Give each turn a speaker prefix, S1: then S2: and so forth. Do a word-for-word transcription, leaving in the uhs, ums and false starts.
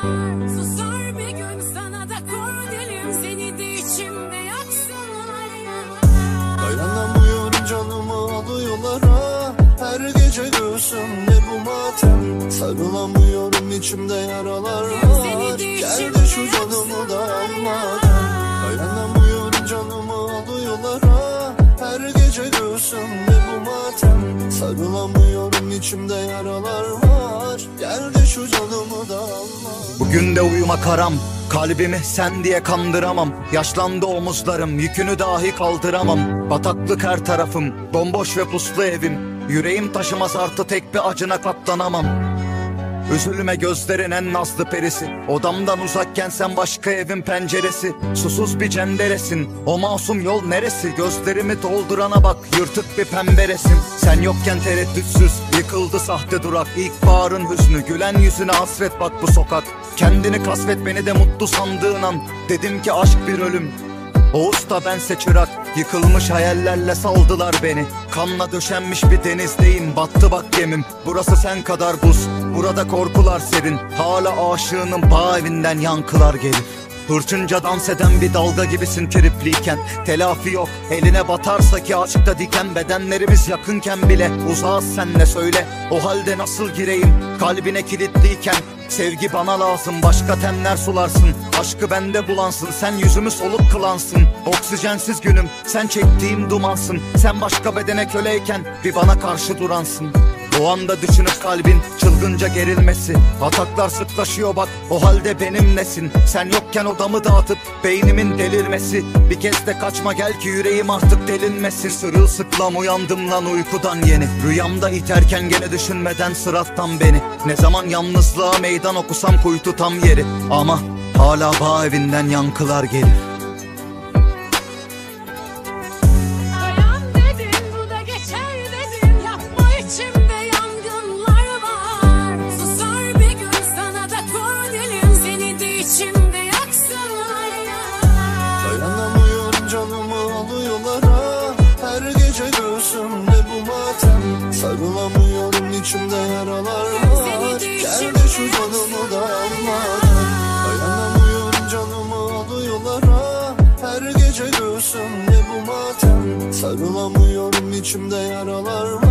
S1: Susar bir gün sana da kor dilim, seni de içimde yaksınlar.
S2: Dayanamıyorum, canımı alıyorlar ha. Her gece göğsümde bu matem. Sarılamıyorum, içimde yaralar var. Gel de şu canımı da almadan. Dayanamıyorum, canımı alıyorlar ha. Her gece göğsümde bu matem. Sarılamıyorum, içimde yaralar var. Gel de şu canımı da alma.
S3: Bugün de uyumak haram, kalbimi sen diye kandıramam. Yaşlandı omuzlarım, yükünü dahi kaldıramam. Bataklık her tarafım, bomboş ve puslu evim. Yüreğim taşımaz artı tek bir acına katlanamam. Üzülme gözlerin en nazlı perisi. Odamdan uzakken sen başka evin penceresi. Susuz bir cenderesin, o masum yol neresi? Gözlerimi doldurana bak, yırtık bir pembe resim. Sen yokken tereddütsüz yıkıldı sahte durak. İlkbaharın hüznü, gülen yüzüne hasret bak bu sokak. Kendini kasvet, beni de mutlu sandığın an. Dedim ki aşk bir ölüm, o usta bense çırak. Yıkılmış hayallerle saldılar beni. Kanla döşenmiş bir denizdeyim, battı bak gemim. Burası sen kadar buz, burada korkular serin. Hala aşığının bağ evinden yankılar gelir. Hırçınca dans eden bir dalga gibisin tripliyken. Telafi yok, eline batarsa ki açıkta diken. Bedenlerimiz yakınken bile uzağız senle, söyle. O halde nasıl gireyim kalbine kilitliyken? Sevgi bana lazım, başka tenler sularsın. Aşkı bende bulansın, sen yüzümü soluk kılansın. Oksijensiz günüm, sen çektiğim dumansın. Sen başka bedene köleyken bir bana karşı duransın. O anda düşünüp kalbin çılgınca gerilmesi. Ataklar sıklaşıyor bak, o halde benim nesin? Sen yokken odamı dağıtıp beynimin delirmesi. Bir kez de kaçma gel ki yüreğim artık delinmesin. Sırılsıklam uyandım lan uykudan yeni. Rüyamda iterken gene düşünmeden sırattan beni. Ne zaman yalnızlığa meydan okusam kuytu tam yeri. Ama hala bağ evinden yankılar gelir.
S1: Dayan dedin, bu da geçer dedin. Yapma, içimde yangınlar var. Susar bir gün sana da kor dilim, seni de içimde yaksınlar.
S2: Dayanamıyorum, canımı alıyorlar ha. Her gece göğsümde bu matem. Sarılamıyorum, içimde yaralar var. Gel de şu canımı da almadan. Dayanamıyorum, canımı alıyorlar ha. Her gece göğsümde bu matem. Sarılamıyorum, içimde yaralar var.